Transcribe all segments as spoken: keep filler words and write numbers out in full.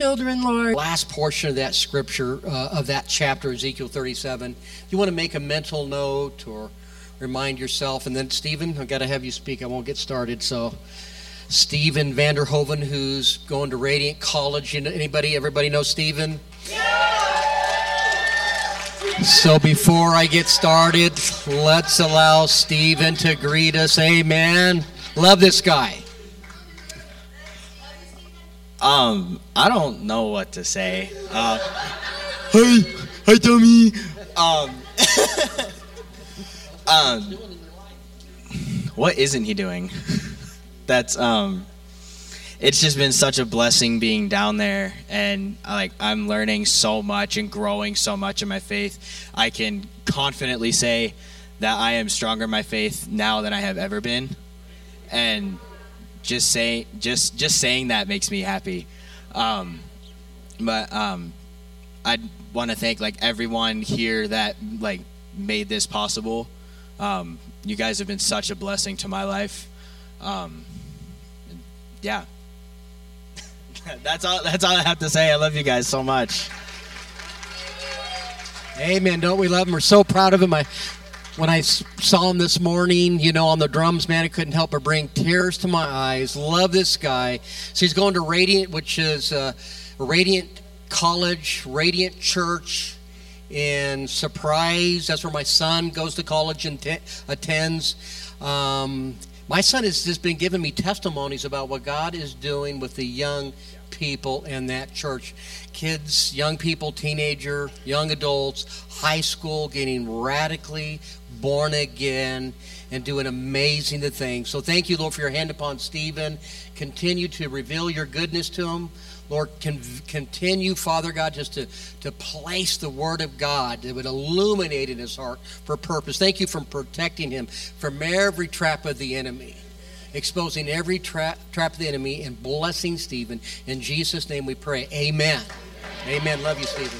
Children, Lord. Last portion of that scripture, uh, of that chapter, Ezekiel thirty-seven. If you want to make a mental note or remind yourself, and then Stephen, I've got to have you speak. I won't get started. So, Stephen Vanderhoven, who's going to Radiant College. You know, anybody, everybody know Stephen? Yeah! So before I get started, let's allow Stephen to greet us. Amen. Love this guy. Um, I don't know what to say. Uh, hi, hi, Tommy. Um, um, what isn't he doing? That's um, it's just been such a blessing being down there, and like I'm learning so much and growing so much in my faith. I can confidently say that I am stronger in my faith now than I have ever been, and. Just saying, just just saying that makes me happy. Um, but um, I want to thank like everyone here that like made this possible. Um, you guys have been such a blessing to my life. Um, yeah, that's all. That's all I have to say. I love you guys so much. Amen. Don't we love him? We're so proud of him. I. When I saw him this morning, you know, on the drums, man, I couldn't help but bring tears to my eyes. Love this guy. So he's going to Radiant, which is uh, Radiant College, Radiant Church in Surprise. That's where my son goes to college and t- attends. Um, my son has just been giving me testimonies about what God is doing with the young people in that church. Kids, young people, teenager, young adults, high school, getting radically born again and doing amazing things. So thank you, Lord, for your hand upon Stephen. Continue to reveal your goodness to him. Lord, con- continue, Father God, just to, to place the word of God that would illuminate in his heart for purpose. Thank you for protecting him from every trap of the enemy, exposing every trap, trap of the enemy, and blessing Stephen. In Jesus' name we pray. Amen. Amen. Love you, Stephen.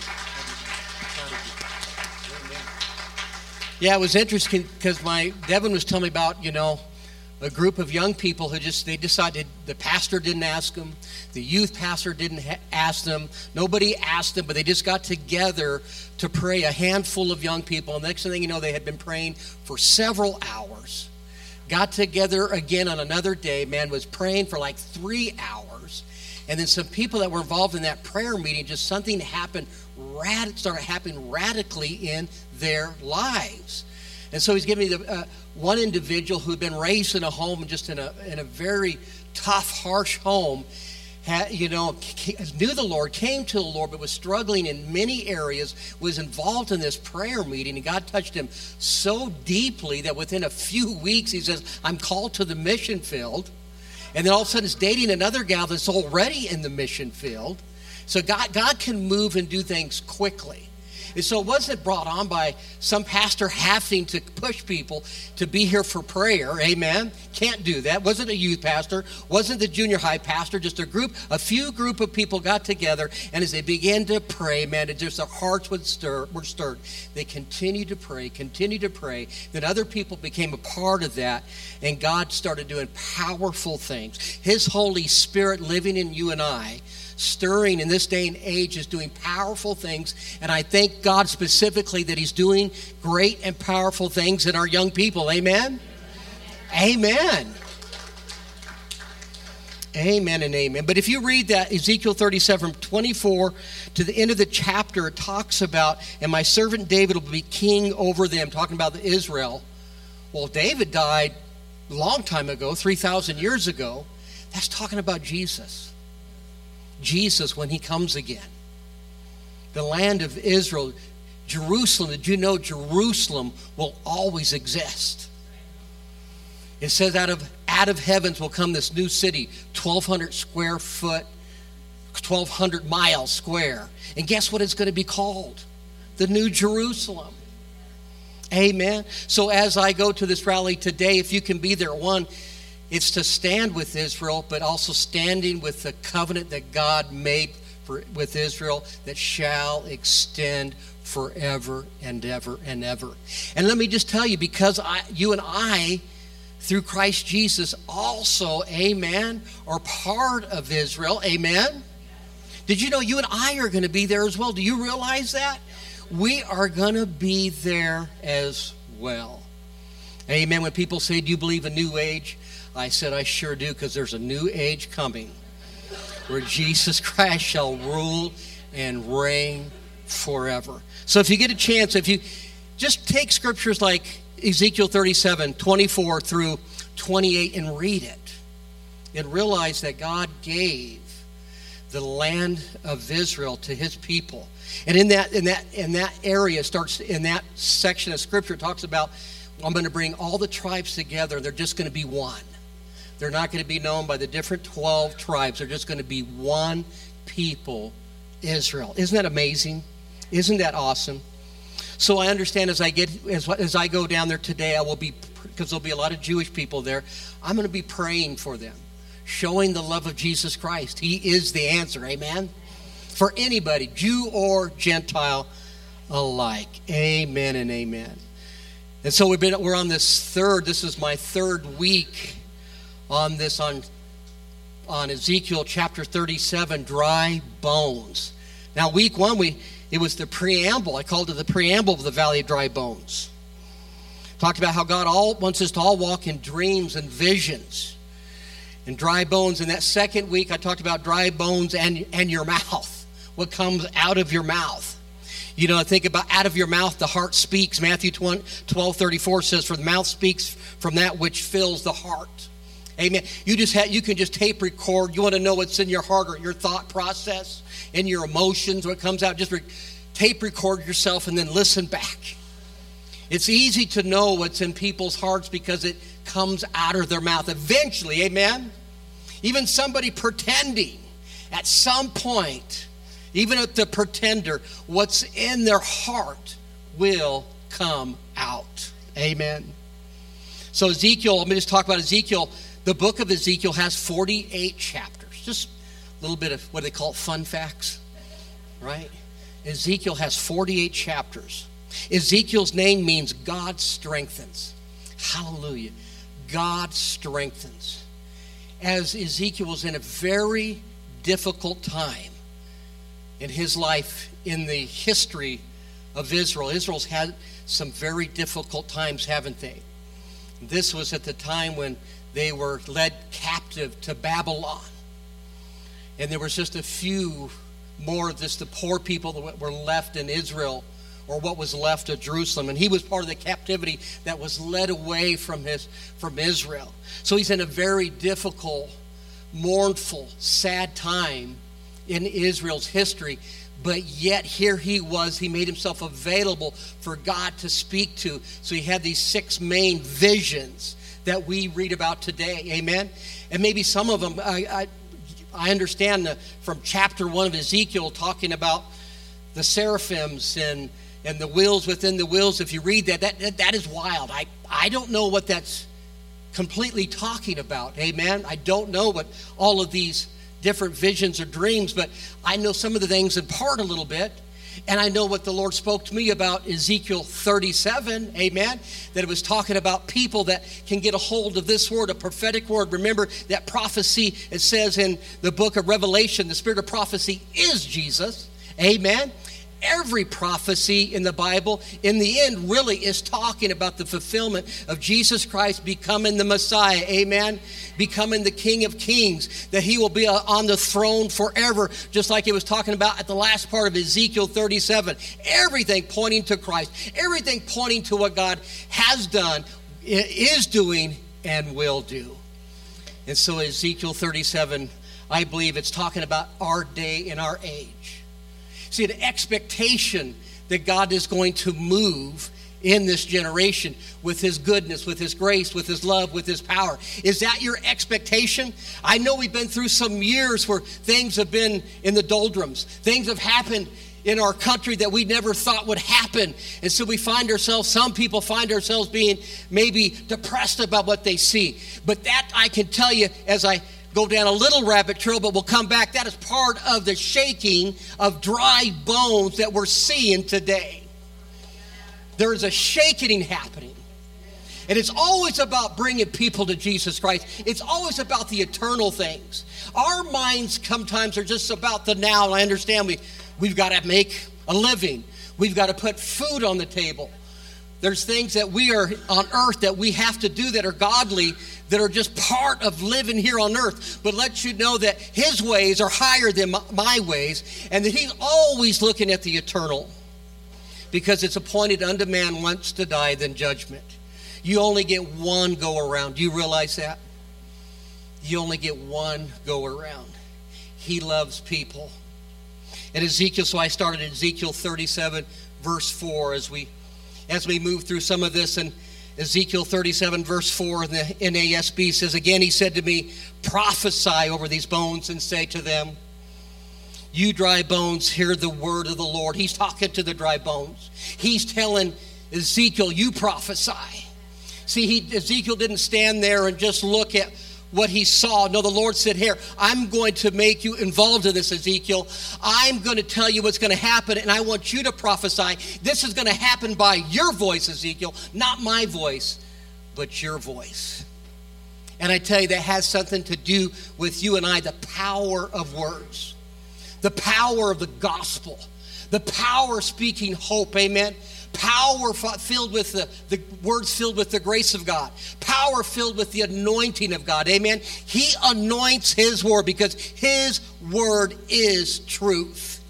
Yeah, it was interesting because my Devin was telling me about, you know, a group of young people who just, they decided, the pastor didn't ask them, the youth pastor didn't ha- ask them, nobody asked them, but they just got together to pray, a handful of young people. And the next thing you know, they had been praying for several hours. Got together again on another day, man, was praying for like three hours. And then some people that were involved in that prayer meeting, just something happened, rad- started happening radically in their lives. And so he's giving me the uh, one individual who had been raised in a home, just in a in a very tough, harsh home, had, you know, knew the Lord, came to the Lord, but was struggling in many areas, was involved in this prayer meeting, and God touched him so deeply that within a few weeks, he says, I'm called to the mission field. And then all of a sudden, is dating another gal that's already in the mission field. So God, God can move and do things quickly. And so it wasn't brought on by some pastor having to push people to be here for prayer. Amen. Can't do that. Wasn't a youth pastor. Wasn't the junior high pastor. Just a group, a few group of people got together. And as they began to pray, man, it just their hearts would stir, were stirred. They continued to pray, continued to pray. Then other people became a part of that. And God started doing powerful things. His Holy Spirit living in you and I, stirring in this day and age, is doing powerful things. And I thank God specifically that he's doing great and powerful things in our young people. Amen? Amen. Amen and amen. But if you read that Ezekiel thirty-seven, from twenty-four to the end of the chapter, it talks about, and my servant David will be king over them, talking about the Israel. Well, David died a long time ago, three thousand years ago. That's talking about Jesus. Jesus, when he comes again. The land of Israel, Jerusalem, did you know Jerusalem will always exist? It says out of out of heavens will come this new city, twelve hundred square foot, twelve hundred miles square. And guess what it's going to be called? The New Jerusalem. Amen. So as I go to this rally today, if you can be there, one, it's to stand with Israel, but also standing with the covenant that God made for, with Israel that shall extend forever and ever and ever. And let me just tell you, because I, you and I, through Christ Jesus, also, amen, are part of Israel, amen. Did you know you and I are going to be there as well? Do you realize that? We are going to be there as well. Amen. When people say, do you believe a new age? I said, I sure do, because there's a new age coming where Jesus Christ shall rule and reign forever. So if you get a chance, if you just take scriptures like Ezekiel thirty-seven, twenty-four through twenty-eight and read it, and realize that God gave the land of Israel to his people. And in that in that in that area starts in that section of scripture, it talks about, I'm going to bring all the tribes together. They're just going to be one. They're not going to be known by the different twelve tribes. They're just going to be one people, Israel. Isn't that amazing? Isn't that awesome? So I understand as I get as, as I go down there today, I will be, because there'll be a lot of Jewish people there, I'm going to be praying for them, showing the love of Jesus Christ. He is the answer, amen? For anybody, Jew or Gentile alike. Amen and amen. And so we've been we're on this third, this is my third week on this, on, on Ezekiel chapter thirty-seven, dry bones. Now week one, we it was the preamble. I called it the preamble of the Valley of Dry Bones. Talked about how God all wants us to all walk in dreams and visions and dry bones. In that second week, I talked about dry bones and, and your mouth, what comes out of your mouth. You know, I think about out of your mouth, the heart speaks. Matthew twelve thirty-four says, for the mouth speaks from that which fills the heart. Amen. You just have, you can just tape record. You want to know what's in your heart or your thought process, in your emotions, what comes out. Just re- tape record yourself and then listen back. It's easy to know what's in people's hearts because it comes out of their mouth eventually. Amen. Even somebody pretending at some point, even at the pretender, what's in their heart will come out. Amen. So Ezekiel, let me just talk about Ezekiel. The book of Ezekiel has forty-eight chapters. Just a little bit of what they call fun facts, right? Ezekiel has forty-eight chapters. Ezekiel's name means God strengthens. Hallelujah. God strengthens. As Ezekiel was in a very difficult time in his life, in the history of Israel. Israel's had some very difficult times, haven't they? This was at the time when they were led captive to Babylon. And there was just a few more of this, the poor people that were left in Israel, or what was left of Jerusalem. And he was part of the captivity that was led away from his from Israel. So he's in a very difficult, mournful, sad time in Israel's history. But yet here he was, he made himself available for God to speak to. So he had these six main visions that we read about today. Amen. And maybe some of them, I I, I understand the, from chapter one of Ezekiel, talking about the seraphims and and the wheels within the wheels. If you read that, that that, that is wild. I, I don't know what that's completely talking about. Amen. I don't know what all of these different visions or dreams, but I know some of the things in part a little bit. And I know what the Lord spoke to me about Ezekiel thirty-seven, amen, that it was talking about people that can get a hold of this word, a prophetic word. Remember that prophecy, it says in the book of Revelation, the spirit of prophecy is Jesus, amen. Every prophecy in the Bible, in the end, really is talking about the fulfillment of Jesus Christ becoming the Messiah, amen, becoming the King of Kings, that he will be on the throne forever, just like it was talking about at the last part of Ezekiel thirty-seven. Everything pointing to Christ, everything pointing to what God has done, is doing, and will do. And so Ezekiel thirty-seven, I believe it's talking about our day and our age. See, the expectation that God is going to move in this generation with his goodness, with his grace, with his love, with his power. Is that your expectation? I know we've been through some years where things have been in the doldrums. Things have happened in our country that we never thought would happen. And so we find ourselves, some people find ourselves being maybe depressed about what they see. But that I can tell you, as I go down a little rabbit trail, but we'll come back. That is part of the shaking of dry bones that we're seeing today. There is a shaking happening. And it's always about bringing people to Jesus Christ. It's always about the eternal things. Our minds sometimes are just about the now. And I understand we, we've got to make a living. We've got to put food on the table. There's things that we are on earth that we have to do that are godly, that are just part of living here on earth. But let you know that his ways are higher than my ways, and that he's always looking at the eternal. Because it's appointed unto man once to die, then judgment. You only get one go around. Do you realize that? You only get one go around. He loves people. And Ezekiel, so I started Ezekiel thirty-seven, verse four, as we as we move through some of this. And Ezekiel thirty-seven, verse four in the N A S B says, again, he said to me, prophesy over these bones and say to them, you dry bones, hear the word of the Lord. He's talking to the dry bones. He's telling Ezekiel, you prophesy. See, he, Ezekiel didn't stand there and just look at what he saw. No, the Lord said, here, I'm going to make you involved in this, Ezekiel. I'm going to tell you what's going to happen, and I want you to prophesy. This is going to happen by your voice, Ezekiel, not my voice, but your voice. And I tell you, that has something to do with you and I, the power of words, the power of the gospel, the power of speaking hope, amen? Power filled with the, the words filled with the grace of God. Power filled with the anointing of God. Amen. He anoints his word because his word is truth.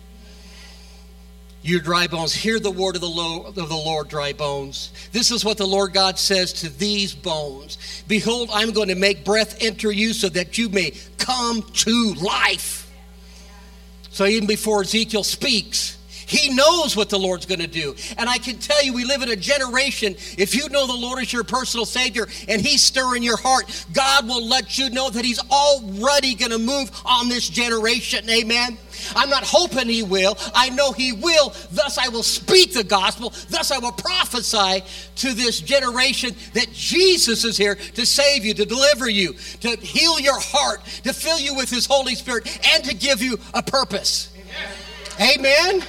You dry bones, hear the word of the, Lord, of the Lord, dry bones. This is what the Lord God says to these bones. Behold, I'm going to make breath enter you so that you may come to life. So even before Ezekiel speaks, he knows what the Lord's going to do. And I can tell you, we live in a generation, if you know the Lord is your personal Savior and he's stirring your heart, God will let you know that he's already going to move on this generation. Amen. I'm not hoping he will. I know he will. Thus I will speak the gospel. Thus I will prophesy to this generation that Jesus is here to save you, to deliver you, to heal your heart, to fill you with his Holy Spirit, and to give you a purpose. Amen. Amen.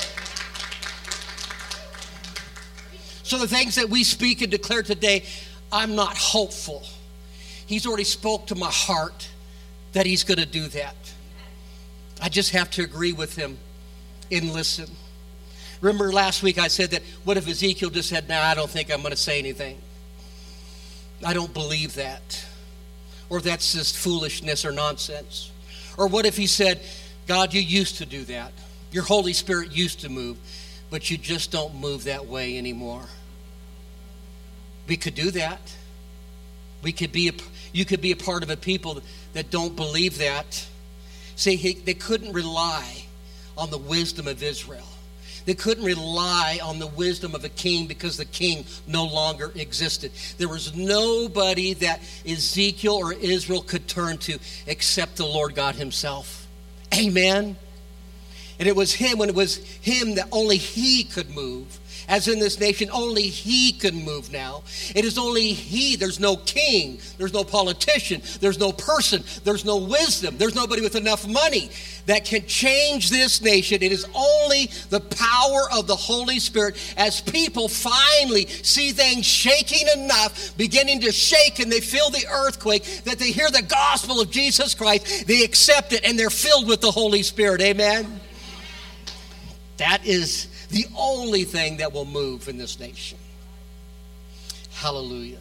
So the things that we speak and declare today, I'm not hopeful. He's already spoke to my heart that he's going to do that. I just have to agree with him and listen. Remember last week I said that, what if Ezekiel just said, nah, I don't think I'm going to say anything. I don't believe that. Or that's just foolishness or nonsense. Or what if he said, God, you used to do that. Your Holy Spirit used to move, but you just don't move that way anymore. We could do that. We could be a, you could be a part of a people that don't believe that. See, he, they couldn't rely on the wisdom of Israel. They couldn't rely on the wisdom of a king because the king no longer existed. There was nobody that Ezekiel or Israel could turn to except the Lord God himself. Amen. And it was him, when it was him that only he could move. As in this nation, only he can move now. It is only he. There's no king. There's no politician. There's no person. There's no wisdom. There's nobody with enough money that can change this nation. It is only the power of the Holy Spirit as people finally see things shaking enough, beginning to shake, and they feel the earthquake, that they hear the gospel of Jesus Christ. They accept it, and they're filled with the Holy Spirit. Amen? That is the only thing that will move in this nation. Hallelujah.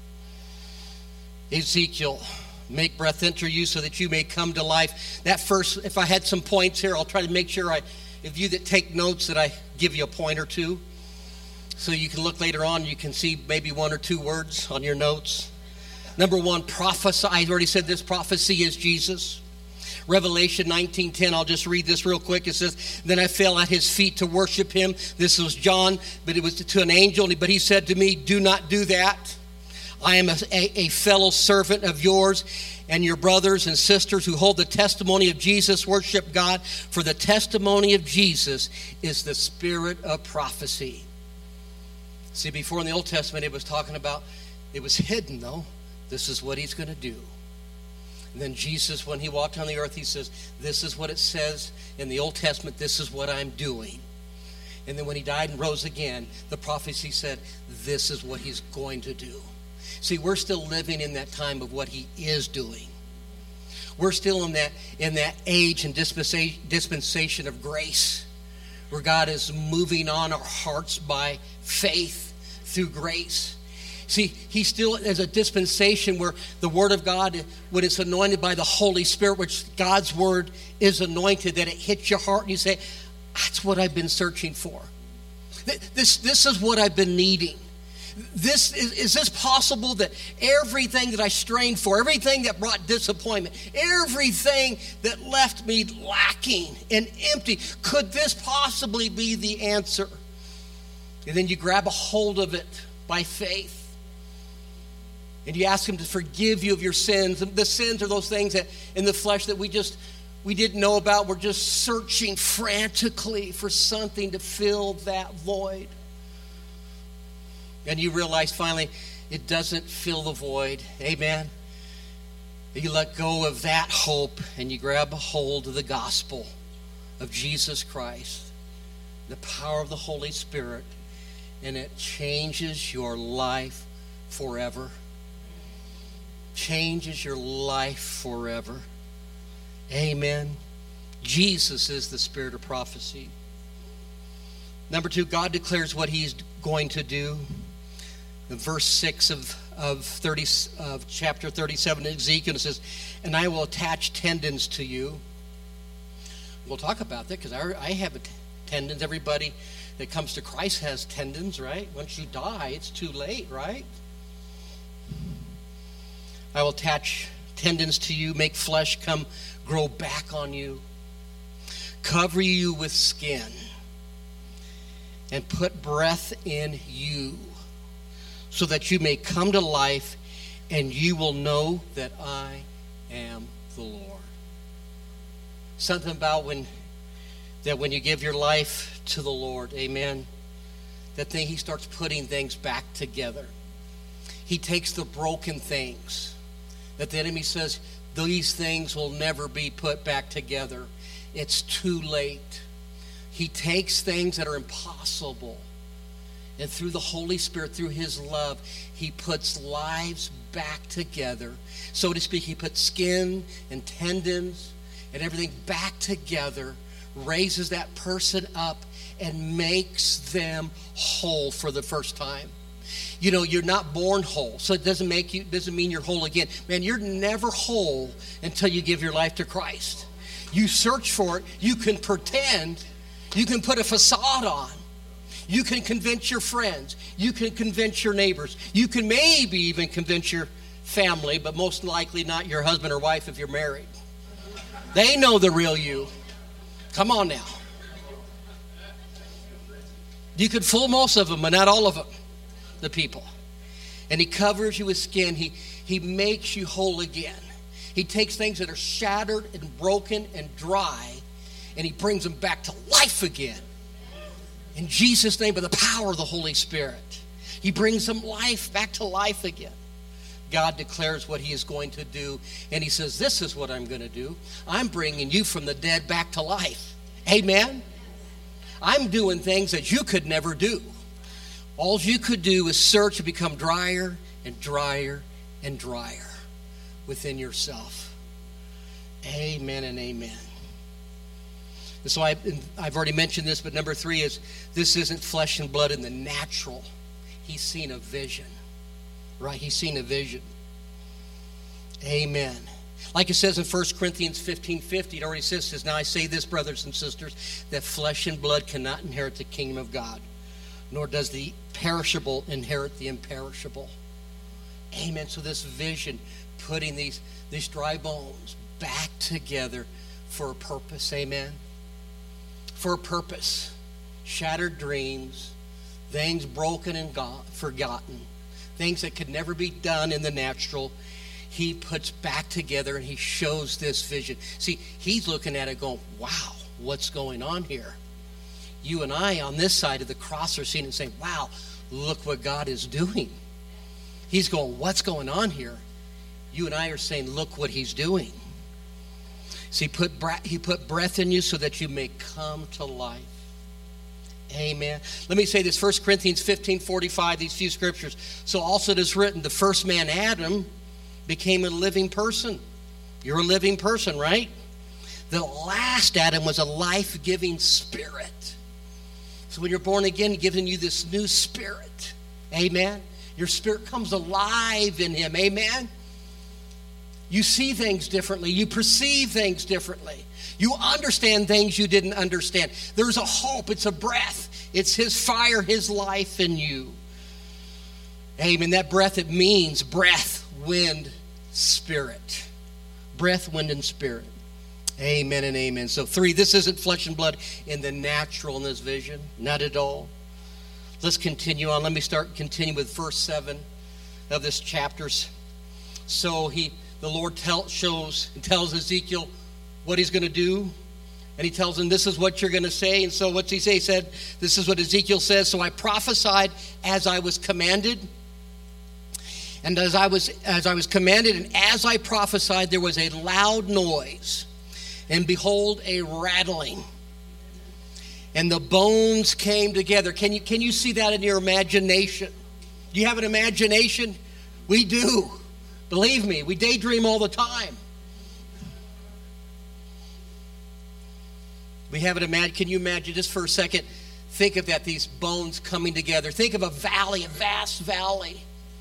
Ezekiel, make breath enter you so that you may come to life. That first, if I had some points here, I'll try to make sure I, if you that take notes, that I give you a point or two. So you can look later on, you can see maybe one or two words on your notes. Number one, prophesy. I already said this, prophecy is Jesus. Revelation nineteen ten, I'll just read this real quick. It says, then I fell at his feet to worship him. This was John, but it was to an angel. But he said to me, do not do that. I am a, a, a fellow servant of yours and your brothers and sisters who hold the testimony of Jesus. Worship God, for the testimony of Jesus is the spirit of prophecy. See, before in the Old Testament, it was talking about, it was hidden though. This is what he's going to do. And then Jesus, when he walked on the earth, he says, this is what it says in the Old Testament. This is what I'm doing. And then when he died and rose again, the prophecy said, this is what he's going to do. See, we're still living in that time of what he is doing. We're still in that in that age and dispensation, dispensation of grace, where God is moving on our hearts by faith through grace. See, he still is a dispensation where the Word of God, when it's anointed by the Holy Spirit, which God's Word is anointed, that it hits your heart and you say, that's what I've been searching for. This, this is what I've been needing. This is, is this possible that everything that I strained for, everything that brought disappointment, everything that left me lacking and empty, could this possibly be the answer? And then you grab a hold of it by faith. And you ask him to forgive you of your sins. And the sins are those things that in the flesh that we just we didn't know about. We're just searching frantically for something to fill that void. And you realize finally it doesn't fill the void. Amen. You let go of that hope and you grab a hold of the gospel of Jesus Christ, the power of the Holy Spirit, and it changes your life forever. Changes your life forever. Amen. Jesus is the spirit of prophecy. Number two, God declares what he's going to do. In verse six of, of, thirty, of chapter thirty-seven of Ezekiel, it says, and I will attach tendons to you. We'll talk about that because I, I have tendons. Everybody that comes to Christ has tendons, right? Once you die, it's too late, right? I will attach tendons to you, make flesh come grow back on you, cover you with skin, and put breath in you, so that you may come to life, and you will know that I am the Lord. Something about when that when you give your life to the Lord, amen, that thing he starts putting things back together. He takes the broken things that the enemy says, these things will never be put back together. It's too late. He takes things that are impossible, and through the Holy Spirit, through his love, he puts lives back together. So to speak, he puts skin and tendons and everything back together, raises that person up, and makes them whole for the first time. You know, you're not born whole, so it doesn't make you doesn't mean you're whole again. Man, you're never whole until you give your life to Christ. You search for it. You can pretend. You can put a facade on. You can convince your friends. You can convince your neighbors. You can maybe even convince your family, but most likely not your husband or wife if you're married. They know the real you. Come on now. You could fool most of them, but not all of them. The people. And he covers you with skin. He, he makes you whole again. He takes things that are shattered and broken and dry, and he brings them back to life again. In Jesus' name, by the power of the Holy Spirit. He brings them life, back to life again. God declares what he is going to do, and he says, this is what I'm going to do. I'm bringing you from the dead back to life. Amen? I'm doing things that you could never do. All you could do is search and become drier and drier and drier within yourself. Amen and amen. And so I, I've already mentioned this, but number three is this isn't flesh and blood in the natural. He's seen a vision, right? He's seen a vision. Amen. Like it says in First Corinthians fifteen fifty, it already says this, now I say this, brothers and sisters, that flesh and blood cannot inherit the kingdom of God, nor does the perishable inherit the imperishable. Amen. So this vision, putting these, these dry bones back together for a purpose. Amen. For a purpose. Shattered dreams, things broken and gone, forgotten, things that could never be done in the natural, he puts back together and he shows this vision. See, he's looking at it going, wow, what's going on here? You and I on this side of the cross are seeing it and saying, wow, look what God is doing. He's going, what's going on here? You and I are saying, look what he's doing. See, he put, he put breath in you so that you may come to life. Amen. Let me say this, First Corinthians fifteen forty-five, these few scriptures. So also it is written, the first man, Adam, became a living person. You're a living person, right? The last Adam was a life-giving spirit. So when you're born again, He's giving you this new spirit. Amen. Your spirit comes alive in Him. Amen. You see things differently. You perceive things differently. You understand things you didn't understand. There's a hope. It's a breath. It's His fire, His life in you. Amen. That breath, it means breath, wind, spirit. Breath, wind, and spirit. Amen and amen. So three, this isn't flesh and blood in the natural in this vision. Not at all. Let's continue on. Let me start continue with verse seven of this chapter. So he, the Lord tell, shows and tells Ezekiel what He's going to do. And He tells him, this is what you're going to say. And so what's He say? He said, this is what Ezekiel says. So I prophesied as I was commanded. And as I was as I was commanded, and as I prophesied, there was a loud noise. And behold, a rattling. And the bones came together. Can you, can you see that in your imagination? Do you have an imagination? We do. Believe me, we daydream all the time. We have it imagine. Can you imagine just for a second? Think of that, these bones coming together. Think of a valley, a vast valley.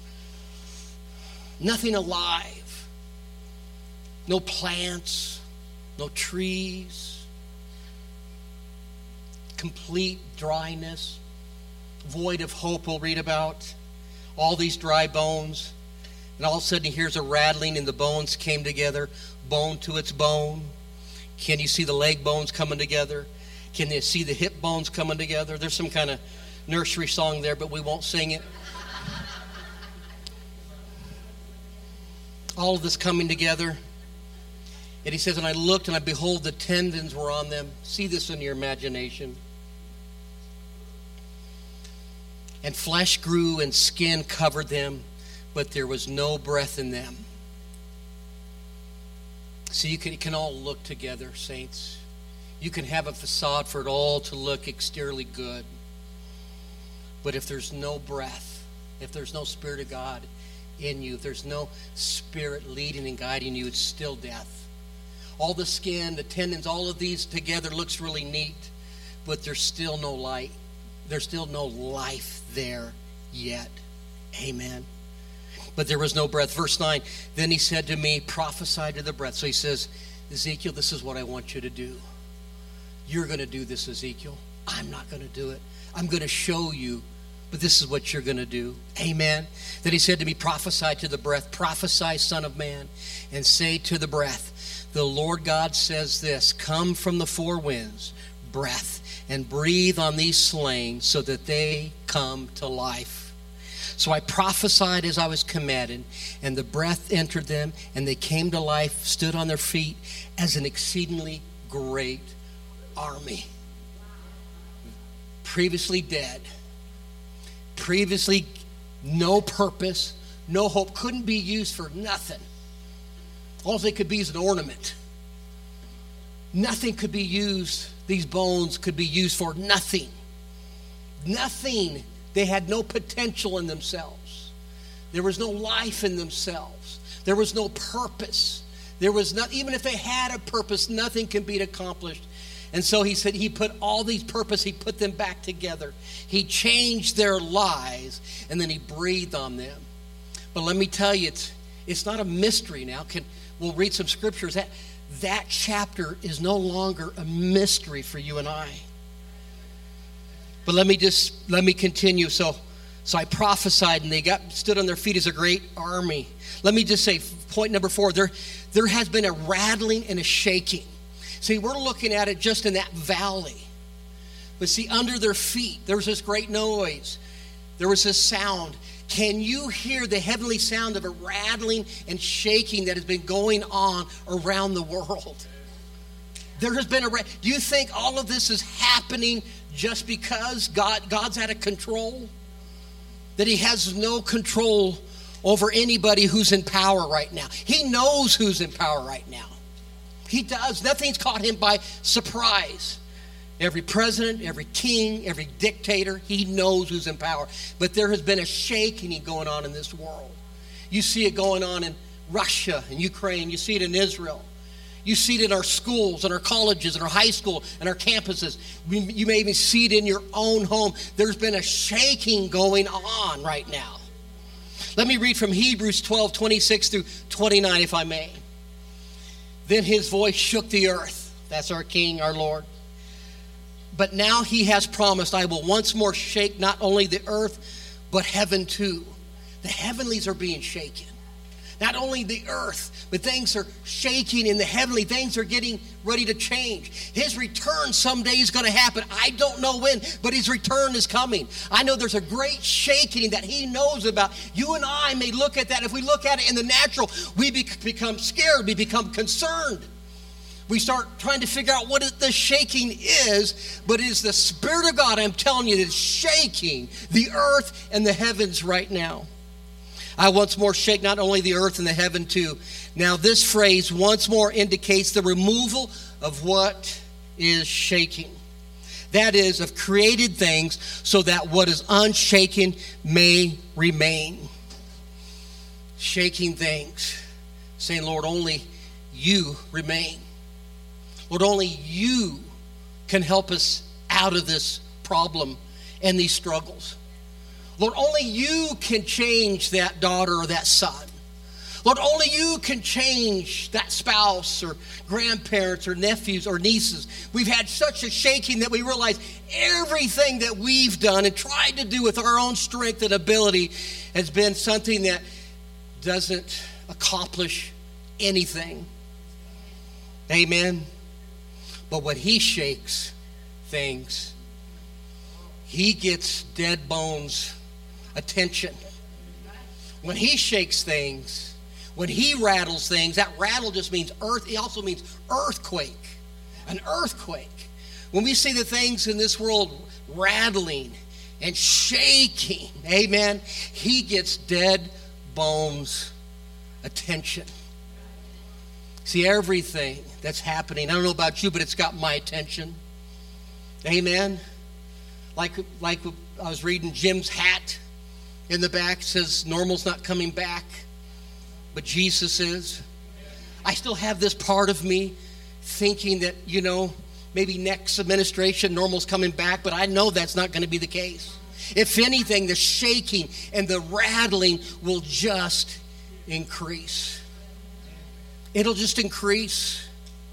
Nothing alive. No plants. No trees. Complete dryness. Void of hope we'll read about. All these dry bones. And all of a sudden he hears a rattling and the bones came together. Bone to its bone. Can you see the leg bones coming together? Can you see the hip bones coming together? There's some kind of nursery song there, but we won't sing it. All of this coming together. And he says, and I looked and I behold the tendons were on them. See this in your imagination. And flesh grew and skin covered them, but there was no breath in them. So you can, it can all look together, saints. You can have a facade for it all to look exteriorly good. But if there's no breath, if there's no Spirit of God in you, if there's no Spirit leading and guiding you, it's still death. All the skin, the tendons, all of these together looks really neat, but there's still no light. There's still no life there yet. Amen. But there was no breath. Verse nine, then he said to me, prophesy to the breath. So he says, Ezekiel, this is what I want you to do. You're going to do this, Ezekiel. I'm not going to do it. I'm going to show you, but this is what you're going to do. Amen. Then he said to me, prophesy to the breath. Prophesy, Son of Man, and say to the breath, the Lord God says this, come from the four winds, breath, and breathe on these slain so that they come to life. So I prophesied as I was commanded, and the breath entered them, and they came to life, stood on their feet as an exceedingly great army. Previously dead. Previously no purpose, no hope, couldn't be used for nothing. All they could be is an ornament. Nothing could be used, these bones could be used for nothing. Nothing. They had no potential in themselves. There was no life in themselves. There was no purpose. There was not, even if they had a purpose, nothing can be accomplished. And so he said he put all these purpose, he put them back together. He changed their lives, and then he breathed on them. But let me tell you, it's it's not a mystery now. Can we'll read some scriptures. That that chapter is no longer a mystery for you and I. But let me just let me continue. So so I prophesied, and they got stood on their feet as a great army. Let me just say, point number four, there there has been a rattling and a shaking. See, we're looking at it just in that valley. But see, under their feet, there was this great noise. There was this sound. Can you hear the heavenly sound of a rattling and shaking that has been going on around the world? There has been a... Do you think all of this is happening just because God God's out of control? That he has no control over anybody who's in power right now. He knows who's in power right now. He does. Nothing's caught him by surprise. Every president, every king, every dictator, he knows who's in power. But there has been a shaking going on in this world. You see it going on in Russia and Ukraine. You see it in Israel. You see it in our schools, in our colleges, in our high school, and our campuses. You may even see it in your own home. There's been a shaking going on right now. Let me read from Hebrews twelve, twenty-six through twenty-nine, if I may. Then his voice shook the earth. That's our King, our Lord. But now he has promised, I will once more shake not only the earth, but heaven too. The heavenlies are being shaken. Not only the earth, but things are shaking in the heavenly. Things are getting ready to change. His return someday is going to happen. I don't know when, but his return is coming. I know there's a great shaking that he knows about. You and I may look at that. If we look at it in the natural, we be- become scared. We become concerned. We start trying to figure out what the shaking is, but it is the Spirit of God, I'm telling you, that is shaking the earth and the heavens right now. I once more shake not only the earth and the heaven too. Now this phrase once more indicates the removal of what is shaking. That is, of created things, so that what is unshaken may remain. Shaking things. Saying, Lord, only you remain. Lord, only you can help us out of this problem and these struggles. Lord, only you can change that daughter or that son. Lord, only you can change that spouse or grandparents or nephews or nieces. We've had such a shaking that we realize everything that we've done and tried to do with our own strength and ability has been something that doesn't accomplish anything. Amen. But when he shakes things, he gets dead bones attention. When he shakes things, when he rattles things, that rattle just means earth. It also means earthquake. An earthquake. When we see the things in this world rattling and shaking, amen, he gets dead bones attention. See, everything that's happening, I don't know about you, but it's got my attention. Amen. Like, like I was reading Jim's hat in the back. It says, normal's not coming back, but Jesus is. I still have this part of me thinking that, you know, maybe next administration, normal's coming back, but I know that's not going to be the case. If anything, the shaking and the rattling will just increase. It'll just increase.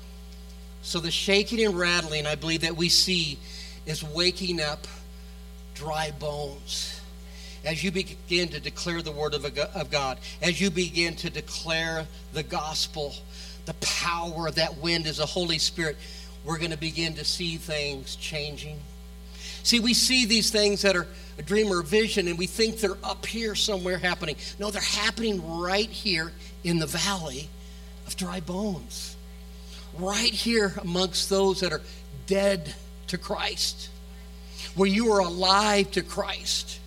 So the shaking and rattling, I believe, that we see is waking up dry bones. As you begin to declare the word of God, as you begin to declare the gospel, the power of that wind is the Holy Spirit, we're going to begin to see things changing. See, we see these things that are a dream or a vision, and we think they're up here somewhere happening. No, they're happening right here in the valley of dry bones. Right here amongst those that are dead to Christ. Where you are alive to Christ.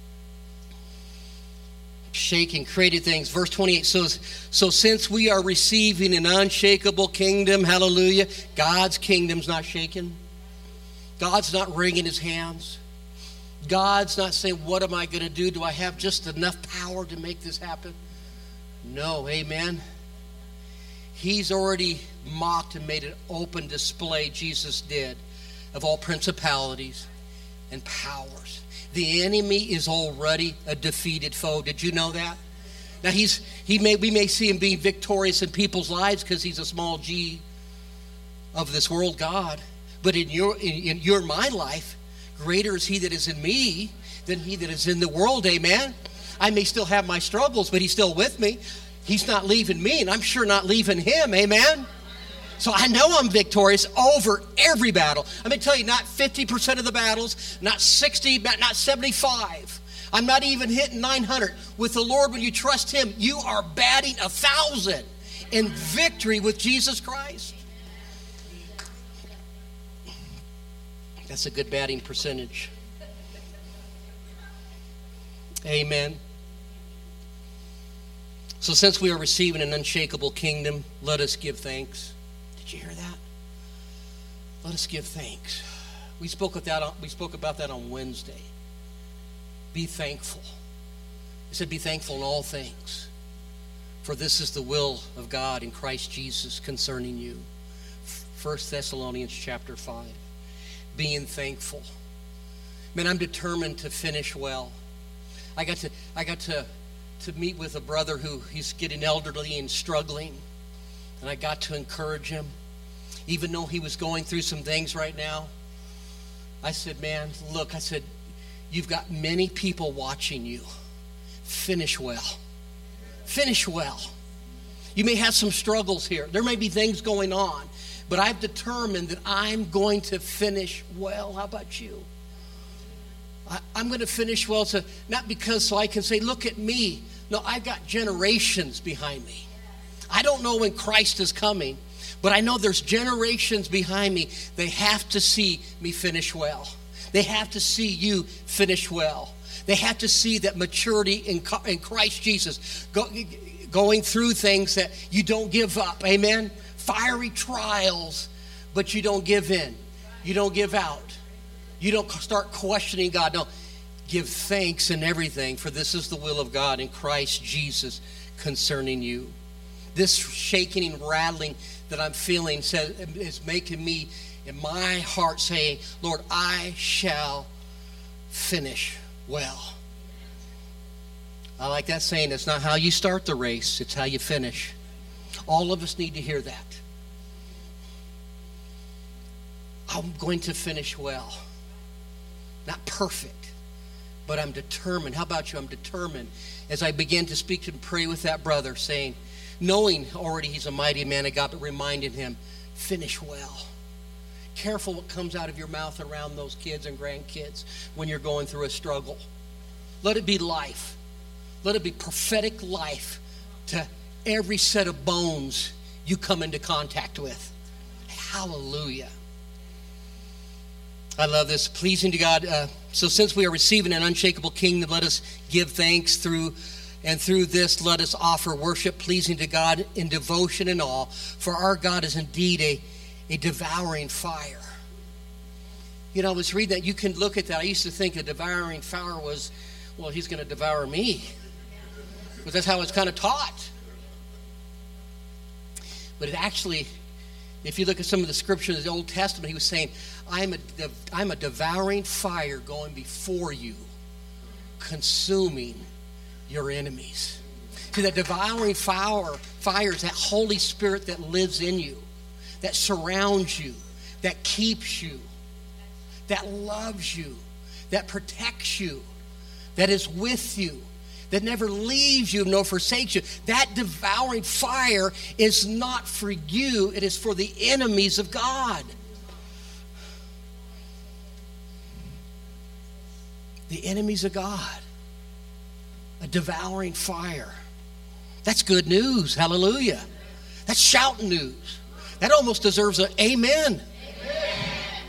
Shaking, created things. Verse twenty-eight says, so since we are receiving an unshakable kingdom, hallelujah, God's kingdom's not shaken. God's not wringing his hands. God's not saying, what am I going to do? Do I have just enough power to make this happen? No, amen. He's already mocked and made an open display, Jesus did, of all principalities and powers. The enemy is already a defeated foe. Did you know that? Now he's he may we may see him being victorious in people's lives because he's a small g of this world God. But in your in, in your my life, greater is he that is in me than he that is in the world. Amen. I may still have my struggles, but he's still with me. He's not leaving me, and I'm sure not leaving him. Amen. So I know I'm victorious over every battle. I'm going to tell you, not fifty percent of the battles, not sixty, not seventy-five. I'm not even hitting nine hundred. With the Lord, when you trust him, you are batting a thousand in victory with Jesus Christ. That's a good batting percentage. Amen. So since we are receiving an unshakable kingdom, let us give thanks. Did you hear that? Let us give thanks. We spoke of that. On, we spoke about that on Wednesday. Be thankful. He said, "Be thankful in all things, for this is the will of God in Christ Jesus concerning you." First Thessalonians chapter five. Being thankful. Man, I'm determined to finish well. I got to. I got to. to meet with a brother who he's getting elderly and struggling, and I got to encourage him, even though he was going through some things right now. I said, "Man, look," I said, "you've got many people watching you. Finish well. Finish well. You may have some struggles here. There may be things going on, but I've determined that I'm going to finish well." How about you? I, I'm going to finish well, so not because so I can say, "Look at me." No, I've got generations behind me. I don't know when Christ is coming, but I know there's generations behind me. They have to see me finish well. They have to see you finish well. They have to see that maturity in, in Christ Jesus, go, going through things that you don't give up. Amen? Fiery trials, but you don't give in. You don't give out. You don't start questioning God. No, give thanks in everything, for this is the will of God in Christ Jesus concerning you. This shaking and rattling that I'm feeling says, is making me in my heart saying, "Lord, I shall finish well." I like that saying. It's not how you start the race, it's how you finish. All of us need to hear that. I'm going to finish well. Not perfect, but I'm determined. How about you? I'm determined. As I began to speak and pray with that brother, saying, knowing already he's a mighty man of God, but reminding him, finish well. Careful what comes out of your mouth around those kids and grandkids when you're going through a struggle. Let it be life. Let it be prophetic life to every set of bones you come into contact with. Hallelujah. I love this. Pleasing to God. Uh, so since we are receiving an unshakable kingdom, let us give thanks through, and through this let us offer worship pleasing to God in devotion and awe. For our God is indeed a, a devouring fire. You know, I was reading that. You can look at that. I used to think a devouring fire was, well, he's going to devour me. Because that's how it's kind of taught. But it actually, if you look at some of the scriptures of the Old Testament, he was saying, I'm a, I'm a devouring fire going before you, consuming your enemies. See, that devouring fire, fire is that Holy Spirit that lives in you, that surrounds you, that keeps you, that loves you, that protects you, that is with you, that never leaves you nor forsakes you. That devouring fire is not for you, it is for the enemies of God. The enemies of God. A devouring fire. That's good news. Hallelujah. That's shouting news. That almost deserves an amen. Amen.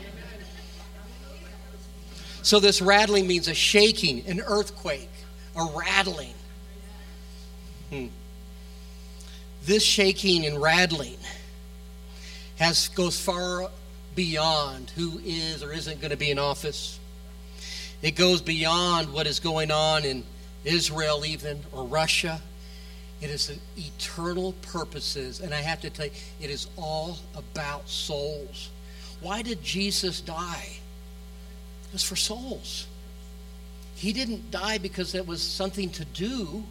So this rattling means a shaking, an earthquake, a rattling. Hmm. This shaking and rattling has goes far beyond who is or isn't going to be in office. It goes beyond what is going on in Israel even, or Russia. It is an eternal purposes. And I have to tell you, it is all about souls. Why did Jesus die? It was for souls. He didn't die because it was something to do.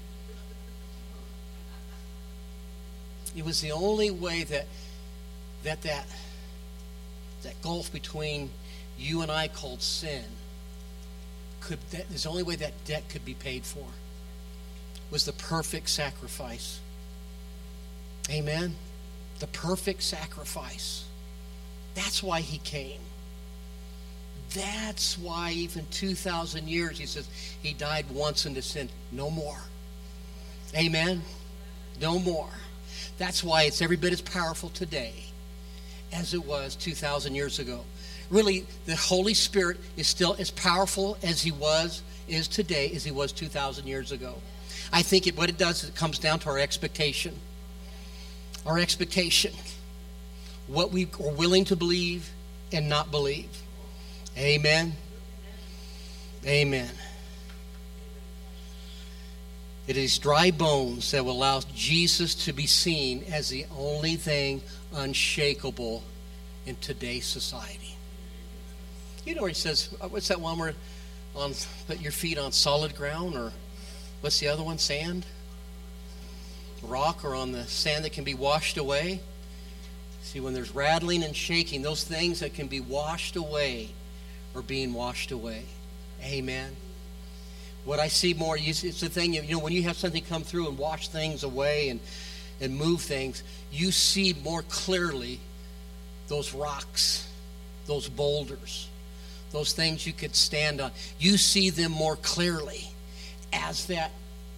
It was the only way that that that, that gulf between you and I called sin could, that is the only way that debt could be paid for, was the perfect sacrifice. Amen? The perfect sacrifice. That's why he came. That's why even two thousand years, he says, he died once into sin. No more. Amen? No more. That's why it's every bit as powerful today as it was two thousand years ago. Really, the Holy Spirit is still as powerful as he was, is today, as he was two thousand years ago. I think it, what it does is it comes down to our expectation. Our expectation. What we are willing to believe and not believe. Amen. Amen. It is dry bones that will allow Jesus to be seen as the only thing unshakable in today's society. You know where he says, what's that one where on put your feet on solid ground, or what's the other one, sand? Rock, or on the sand that can be washed away? See, when there's rattling and shaking, those things that can be washed away are being washed away. Amen. What I see more, it's the thing, you know, when you have something come through and wash things away and, and move things, you see more clearly those rocks, those boulders, those things you could stand on. You see them more clearly as that,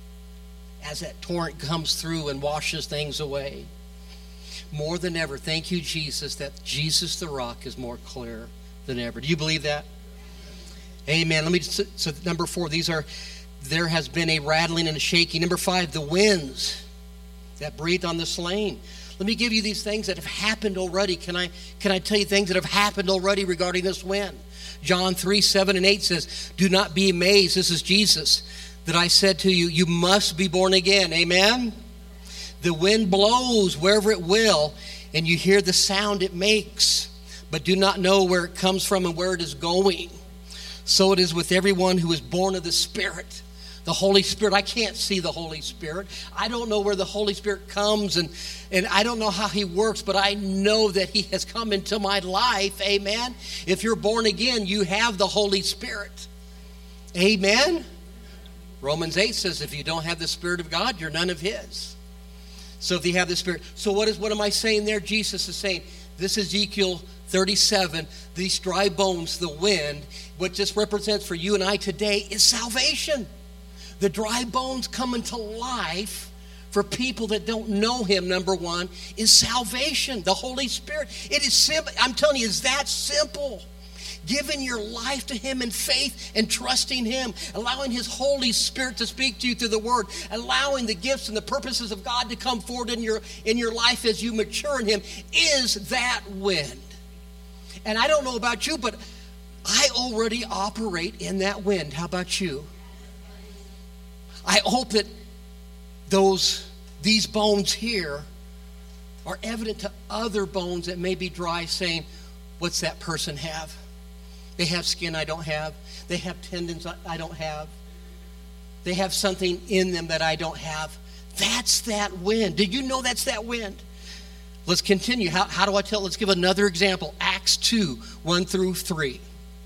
as that torrent comes through and washes things away. More than ever, thank you, Jesus, that Jesus the rock is more clear than ever. Do you believe that? Amen. Let me just, so number four, these are, there has been a rattling and a shaking. Number five, the winds that breathed on the slain. Let me give you these things that have happened already. Can I can I tell you things that have happened already regarding this wind? John three, seven, and eight says, do not be amazed, this is Jesus, that I said to you, you must be born again. Amen? The wind blows wherever it will, and you hear the sound it makes, but do not know where it comes from and where it is going. So it is with everyone who is born of the Spirit. The Holy Spirit, I can't see the Holy Spirit. I don't know where the Holy Spirit comes, and, and I don't know how he works, but I know that he has come into my life. Amen. If you're born again, you have the Holy Spirit. Amen. Romans eight says if you don't have the Spirit of God, you're none of his. So if you have the Spirit. So what is what am I saying there? Jesus is saying, this is Ezekiel thirty-seven, these dry bones, the wind, what this represents for you and I today is salvation. The dry bones coming to life for people that don't know him, number one, is salvation, the Holy Spirit. It is simple. I'm telling you, it's that simple. Giving your life to him in faith and trusting him, allowing his Holy Spirit to speak to you through the word, allowing the gifts and the purposes of God to come forward in your, in your life as you mature in him is that wind. And I don't know about you, but I already operate in that wind. How about you? I hope that those these bones here are evident to other bones that may be dry, saying, what's that person have? They have skin I don't have. They have tendons I don't have. They have something in them that I don't have. That's that wind. Did you know that's that wind? Let's continue. How, how do I tell? Let's give another example. Acts two, one through three.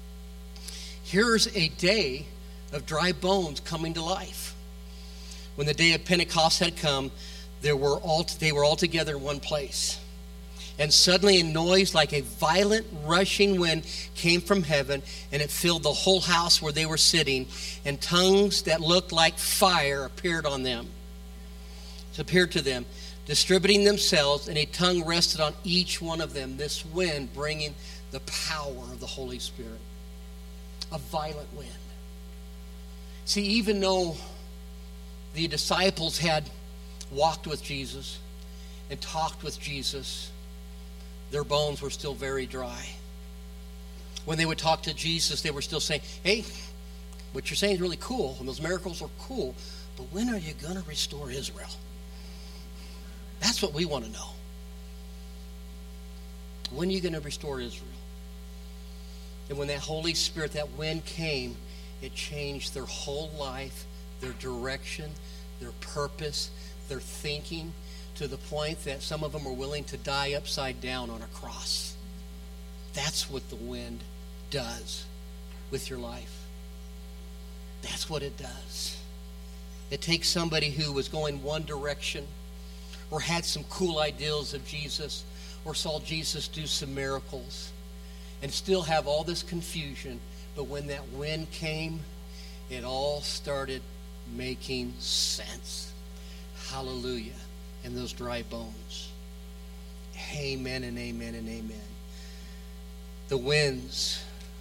Here's a day of dry bones coming to life. When the day of Pentecost had come, there were all, they were all together in one place. And suddenly a noise like a violent rushing wind came from heaven, and it filled the whole house where they were sitting, and tongues that looked like fire appeared on them. It appeared to them, distributing themselves, and a tongue rested on each one of them, this wind bringing the power of the Holy Spirit. A violent wind. See, even though the disciples had walked with Jesus and talked with Jesus, their bones were still very dry. When they would talk to Jesus, they were still saying, hey, what you're saying is really cool, and those miracles are cool, but when are you going to restore Israel? That's what we want to know. When are you going to restore Israel? And when that Holy Spirit, that wind came, it changed their whole life, their direction, their purpose, their thinking, to the point that some of them were willing to die upside down on a cross. That's what the wind does with your life. That's what it does. It takes somebody who was going one direction, or had some cool ideals of Jesus, or saw Jesus do some miracles, and still have all this confusion. But when that wind came, it all started making sense. Hallelujah. And those dry bones. Amen and amen and amen. The winds.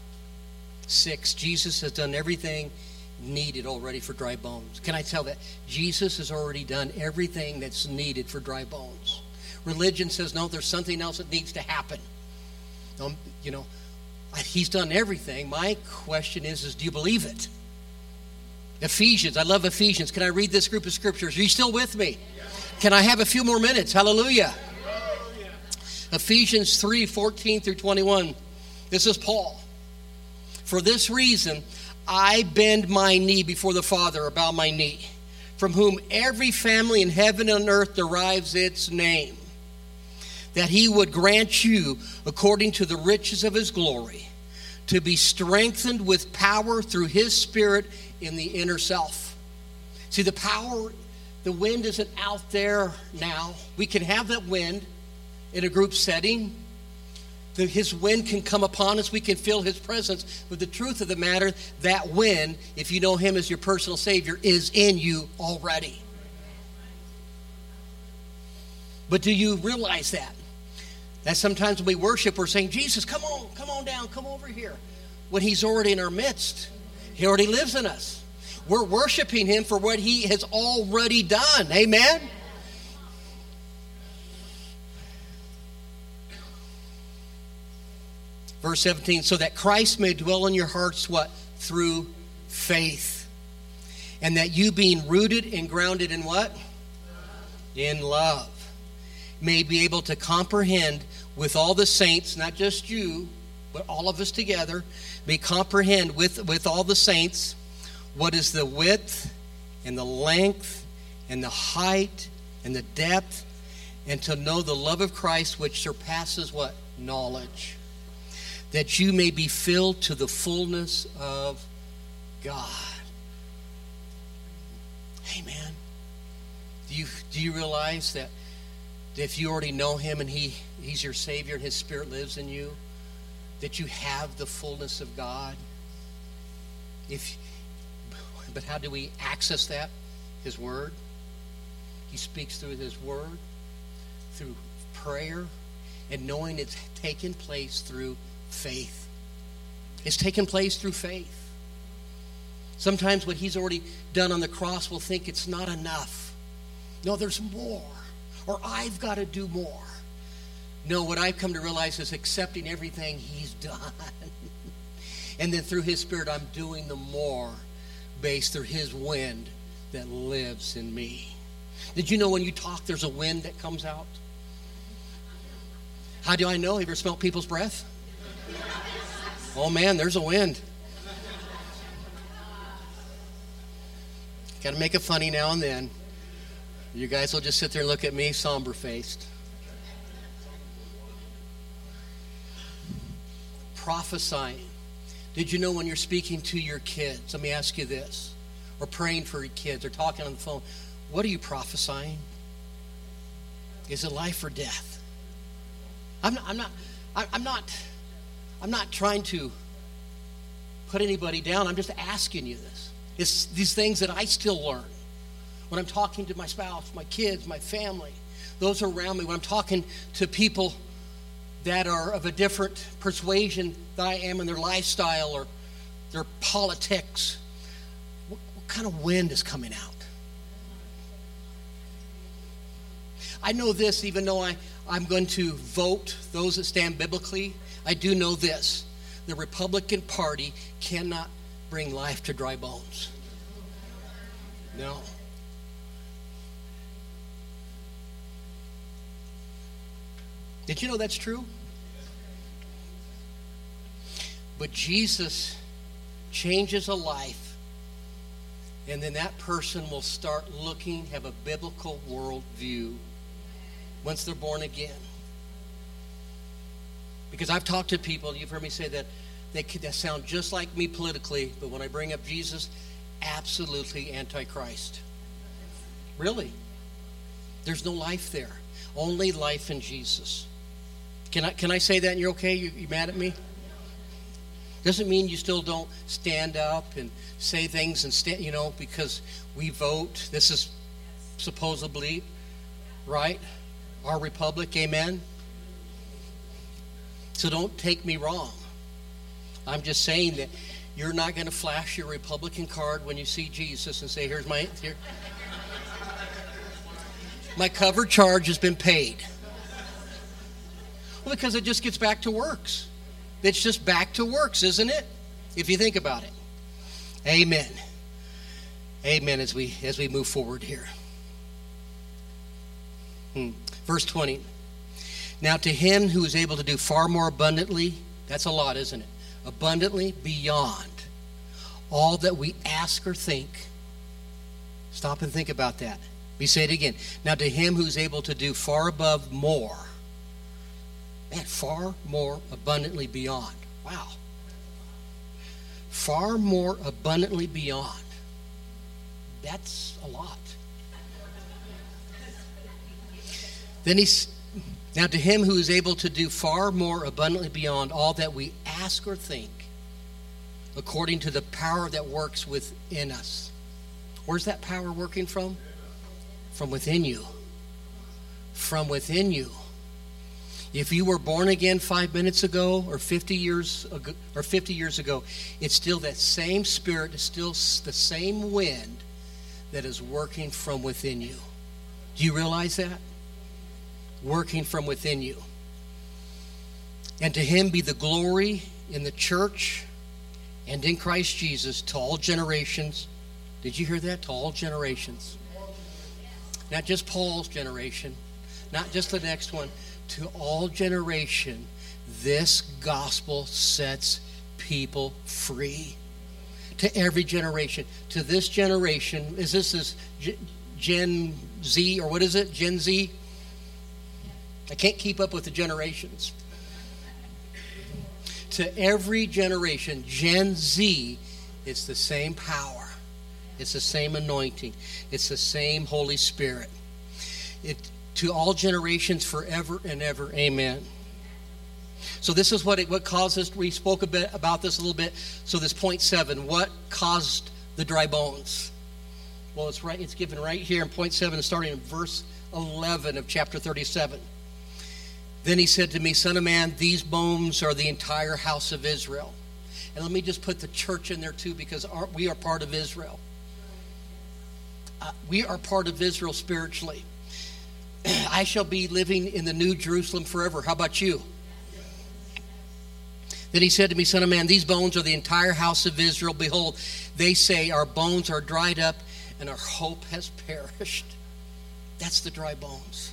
Six, Jesus has done everything needed already for dry bones. Can I tell that? Jesus has already done everything that's needed for dry bones. Religion says, no, there's something else that needs to happen. Um, you know, He's done everything. My question is, is do you believe it? Ephesians. I love Ephesians. Can I read this group of scriptures? Are you still with me? Can I have a few more minutes? Hallelujah. Ephesians three, fourteen through twenty-one. This is Paul. For this reason, I bend my knee before the Father, or bow my knee, from whom every family in heaven and earth derives its name, that he would grant you, according to the riches of his glory, to be strengthened with power through his Spirit in the inner self. See, the power, the wind isn't out there now. We can have that wind in a group setting. The, his wind can come upon us. We can feel his presence. But the truth of the matter, that wind, if you know him as your personal Savior, is in you already. But do you realize that? That sometimes when we worship, we're saying, Jesus, come on, come on down, come over here. When he's already in our midst. He already lives in us. We're worshiping him for what he has already done. Amen? Verse seventeen, so that Christ may dwell in your hearts, what? Through faith. And that you being rooted and grounded in what? In love. May be able to comprehend with all the saints, not just you, but all of us together, may comprehend with, with all the saints what is the width and the length and the height and the depth, and to know the love of Christ which surpasses what? Knowledge. That you may be filled to the fullness of God. Amen. Do you, do you realize that if you already know him and he, he's your Savior and his Spirit lives in you, that you have the fullness of God? If, but how do we access that? His Word. He speaks through his Word, through prayer, and knowing it's taken place through faith. It's taken place through faith. Sometimes what he's already done on the cross, we'll think it's not enough. No, there's more. Or I've got to do more. No, what I've come to realize is accepting everything he's done. And then through his Spirit, I'm doing the more based through his wind that lives in me. Did you know when you talk, there's a wind that comes out? How do I know? Have you ever smelled people's breath? Oh man, there's a wind. Got to make it funny now and then. You guys will just sit there and look at me somber-faced. Prophesying. Did you know when you're speaking to your kids, let me ask you this, or praying for your kids, or talking on the phone, what are you prophesying? Is it life or death? I'm not, I'm not, I'm not, I'm not trying to put anybody down. I'm just asking you this. It's these things that I still learn. When I'm talking to my spouse, my kids, my family, those around me, when I'm talking to people that are of a different persuasion than I am in their lifestyle or their politics, what, what kind of wind is coming out? I know this, even though I, I'm going to vote those that stand biblically, I do know this. The Republican Party cannot bring life to dry bones. No. Did you know that's true? But Jesus changes a life, and then that person will start looking, have a biblical worldview once they're born again. Because I've talked to people, you've heard me say that they could that sound just like me politically, but when I bring up Jesus, absolutely antichrist. Really? There's no life there. Only life in Jesus. Can I can I say that and you're okay? You, you mad at me? Doesn't mean you still don't stand up and say things and stand, you know, because we vote. This is supposedly, right? Our republic, amen? So don't take me wrong. I'm just saying that you're not going to flash your Republican card when you see Jesus and say, here's my, here. My cover charge has been paid. Well, because it just gets back to works. It's just back to works, isn't it? If you think about it. Amen. Amen as we as we move forward here. Hmm. Verse twenty. Now to him who is able to do far more abundantly, that's a lot, isn't it? Abundantly beyond all that we ask or think. Stop and think about that. We say it again. Now to him who's able to do far above more. Man, far more abundantly beyond. Wow. Far more abundantly beyond. That's a lot. Then he's, now to him who is able to do far more abundantly beyond all that we ask or think, according to the power that works within us. Where's that power working from? From within you. From within you. If you were born again five minutes ago or fifty years ago, or fifty years ago, it's still that same spirit, it's still the same wind that is working from within you. Do you realize that? Working from within you. And to him be the glory in the church and in Christ Jesus to all generations. Did you hear that? To all generations. Not just Paul's generation, not just the next one. To all generation, this gospel sets people free. To every generation. To this generation, is this is Gen Z, or what is it? Gen Z? I can't keep up with the generations. To every generation, Gen Z, it's the same power. It's the same anointing. It's the same Holy Spirit. It to all generations forever and ever. Amen. So this is what it, what caused us. We spoke a bit about this a little bit. So this point seven, what caused the dry bones? Well, it's right. It's given right here in point seven, starting in verse eleven of chapter thirty-seven. Then he said to me, Son of man, these bones are the entire house of Israel. And let me just put the church in there too, because our, we are part of Israel. Uh, we are part of Israel spiritually. I shall be living in the New Jerusalem forever. How about you? Then he said to me, Son of man, these bones are the entire house of Israel. Behold, they say, our bones are dried up and our hope has perished. That's the dry bones.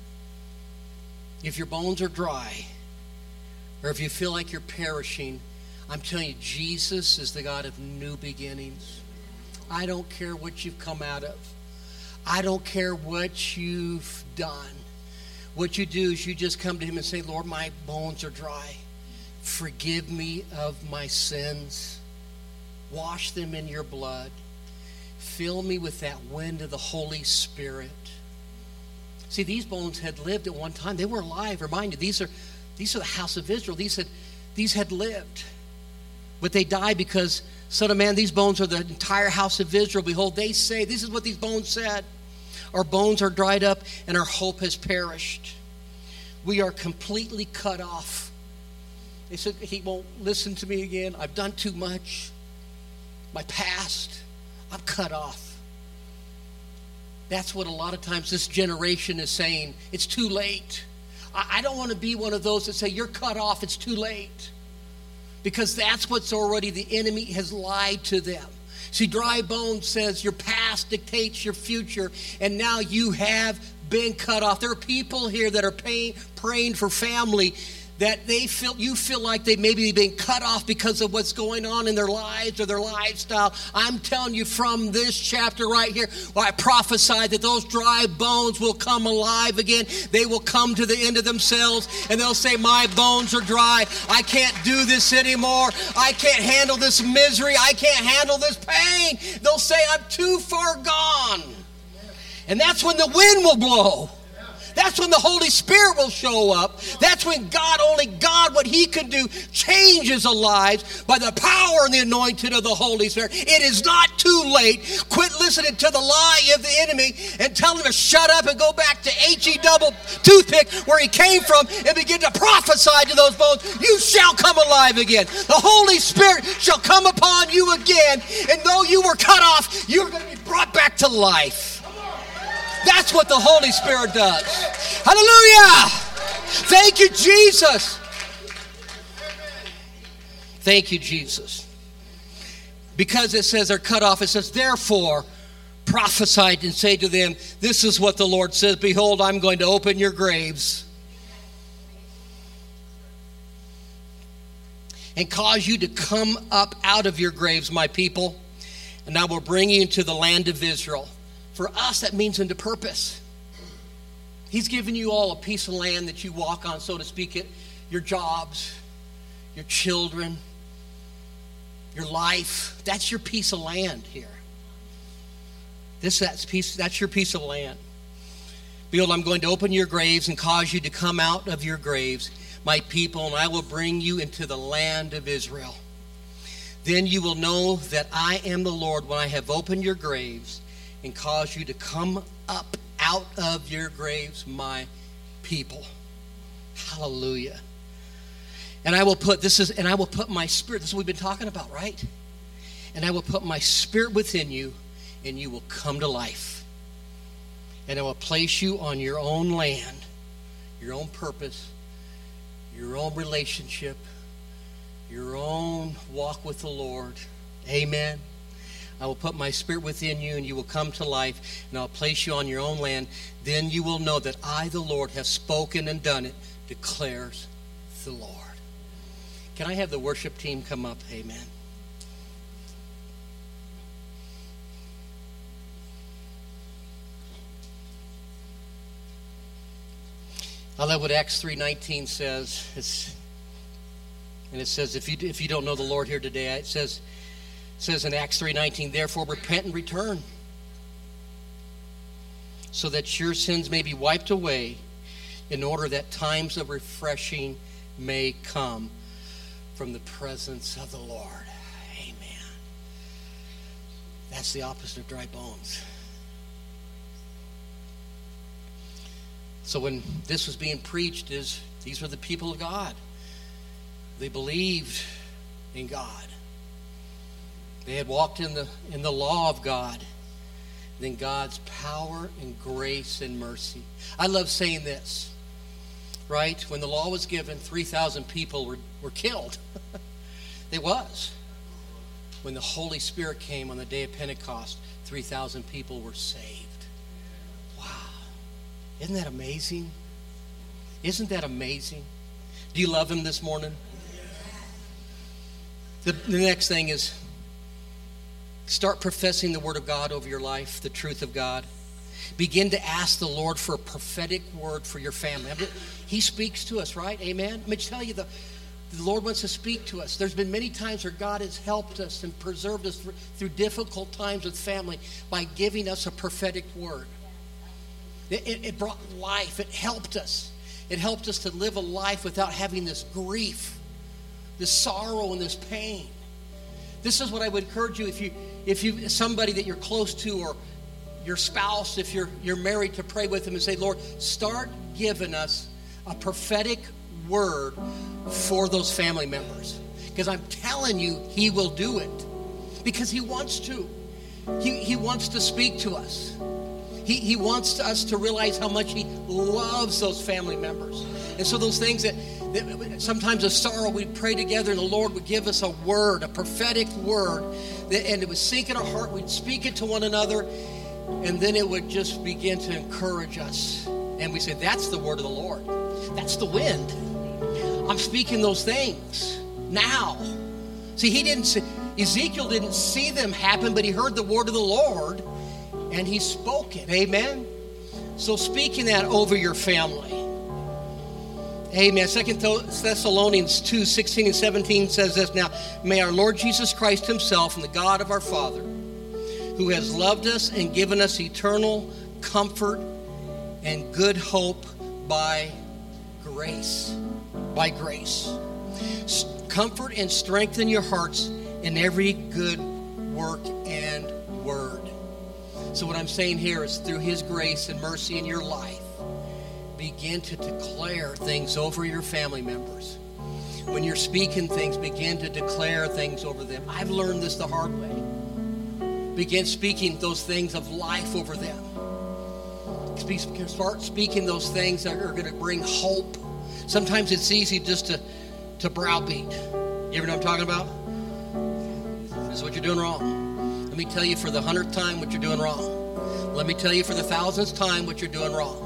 If your bones are dry, or if you feel like you're perishing, I'm telling you, Jesus is the God of new beginnings. I don't care what you've come out of. I don't care what you've done. What you do is you just come to him and say, Lord, my bones are dry. Forgive me of my sins. Wash them in your blood. Fill me with that wind of the Holy Spirit. See, these bones had lived at one time. They were alive. Remind you, these are these are the house of Israel. These had these had lived. But they died because, Son of man, these bones are the entire house of Israel. Behold, they say, this is what these bones said. Our bones are dried up and our hope has perished. We are completely cut off. They said, he won't listen to me again. I've done too much. My past, I'm cut off. That's what a lot of times this generation is saying. It's too late. I don't want to be one of those that say, you're cut off, it's too late. Because that's what's already, the enemy has lied to them. See, dry bones says your past dictates your future, and now you have been cut off. There are people here that are paying, praying for family that they feel, you feel like they maybe been cut off because of what's going on in their lives or their lifestyle. I'm telling you from this chapter right here, where I prophesy that those dry bones will come alive again. They will come to the end of themselves and they'll say, my bones are dry. I can't do this anymore. I can't handle this misery. I can't handle this pain. They'll say, I'm too far gone. And that's when the wind will blow. That's when the Holy Spirit will show up. That's when God, only God, what he can do, changes a lives by the power and the anointing of the Holy Spirit. It is not too late. Quit listening to the lie of the enemy and tell him to shut up and go back to H E double toothpick where he came from and begin to prophesy to those bones. You shall come alive again. The Holy Spirit shall come upon you again. And though you were cut off, you're going to be brought back to life. That's what the Holy Spirit does. Hallelujah! Thank you, Jesus. Thank you, Jesus. Because it says they're cut off, it says, therefore, prophesy and say to them, this is what the Lord says, behold, I'm going to open your graves and cause you to come up out of your graves, my people, and I will bring you into the land of Israel. For us, that means into purpose. He's given you all a piece of land that you walk on, so to speak, it, your jobs, your children, your life. That's your piece of land here. This that's piece that's your piece of land. Behold, I'm going to open your graves and cause you to come out of your graves, my people, and I will bring you into the land of Israel. Then you will know that I am the Lord when I have opened your graves and caused you to come up out of your graves, my people. Hallelujah. And I will put, this is, and I will put my spirit, this is what we've been talking about, right? And I will put my spirit within you, and you will come to life. And I will place you on your own land, your own purpose, your own relationship, your own walk with the Lord. Amen. I will put my spirit within you, and you will come to life, and I'll place you on your own land. Then you will know that I, the Lord, have spoken and done it, declares the Lord. Can I have the worship team come up? Amen. I love what Acts three nineteen says. It's, and it says, if you if you don't know the Lord here today, it says, it says in Acts three nineteen, therefore repent and return, so that your sins may be wiped away, in order that times of refreshing may come from the presence of the Lord. Amen. That's the opposite of dry bones. So when this was being preached, is these were the people of God. They believed in God. They had walked in the in the law of God. Then God's power and grace and mercy. I love saying this, right? When the law was given, three thousand people were, were killed. They was. When the Holy Spirit came on the day of Pentecost, three thousand people were saved. Isn't that amazing? Isn't that amazing? Do you love him this morning? The, the next thing is start professing the word of God over your life, the truth of God. Begin to ask the Lord for a prophetic word for your family. He speaks to us, right? Amen? Let me tell you, the, the Lord wants to speak to us. There's been many times where God has helped us and preserved us through, through difficult times with family by giving us a prophetic word. It, it brought life. It helped us. It helped us to live a life without having this grief, this sorrow, and this pain. This is what I would encourage you if you, if you, somebody that you're close to, or your spouse, if you're you're married, to pray with them and say, Lord, start giving us a prophetic word for those family members, because I'm telling you, He will do it, because He wants to. He He wants to speak to us. He, he wants us to realize how much He loves those family members. And so those things that, that sometimes a sorrow, we'd pray together and the Lord would give us a word, a prophetic word, that, and it would sink in our heart. We'd speak it to one another, and then it would just begin to encourage us. And we say, that's the word of the Lord. That's the wind. I'm speaking those things now. See, he didn't see, Ezekiel didn't see them happen, but he heard the word of the Lord, and he spoke it. Amen. So speaking that over your family. Amen. Second Thessalonians two, sixteen and seventeen says this. Now, may our Lord Jesus Christ Himself and the God of our Father, who has loved us and given us eternal comfort and good hope by grace, by grace, comfort and strengthen your hearts in every good work and word. So what I'm saying here is, through His grace and mercy in your life, begin to declare things over your family members. When you're speaking things, begin to declare things over them. I've learned this the hard way. Begin speaking those things of life over them. Start speaking those things that are going to bring hope. Sometimes it's easy just to, to browbeat. You ever know what I'm talking about? This is what you're doing wrong. Let me tell you for the hundredth time what you're doing wrong. Let me tell you for the thousandth time what you're doing wrong.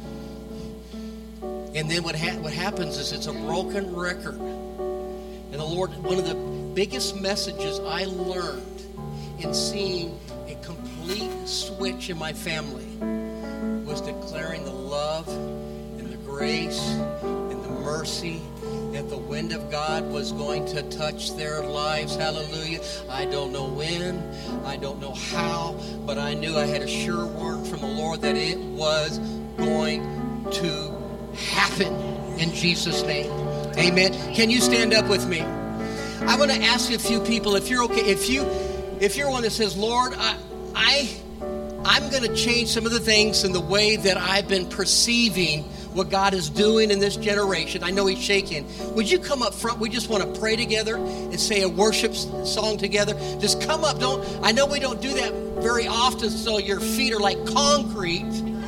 And then what, ha- what happens is it's a broken record. And the Lord, one of the biggest messages I learned in seeing a complete switch in my family was declaring the love and the grace and the mercy that the wind of God was going to touch their lives. Hallelujah. I don't know when, I don't know how, but I knew I had a sure word from the Lord that it was going to happen in Jesus' name. Amen. Can you stand up with me? I want to ask you a few people, if you're okay, if you if you're one that says, Lord, I I I'm going to change some of the things in the way that I've been perceiving what God is doing in this generation. I know he's shaking. Would you come up front? We just want to pray together and say a worship song together. Just come up. Don't. I know we don't do that very often, so your feet are like concrete.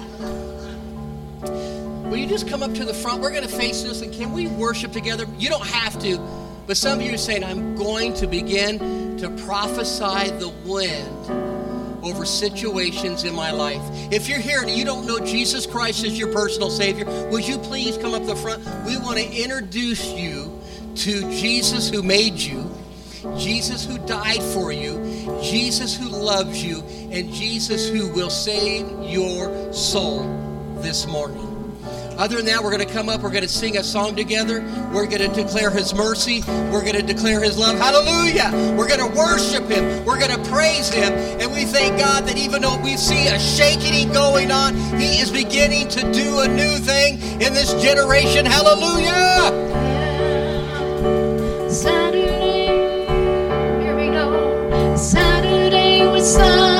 Will you just come up to the front? We're going to face this, and can we worship together? You don't have to, but some of you are saying, I'm going to begin to prophesy the wind over situations in my life. If you're here and you don't know Jesus Christ as your personal Savior, would you please come up the front? We want to introduce you to Jesus who made you, Jesus who died for you, Jesus who loves you, and Jesus who will save your soul this morning. Other than that, we're going to come up, we're going to sing a song together. We're going to declare his mercy. We're going to declare his love. Hallelujah. We're going to worship him. We're going to praise him. And we thank God that even though we see a shaking going on, he is beginning to do a new thing in this generation. Hallelujah.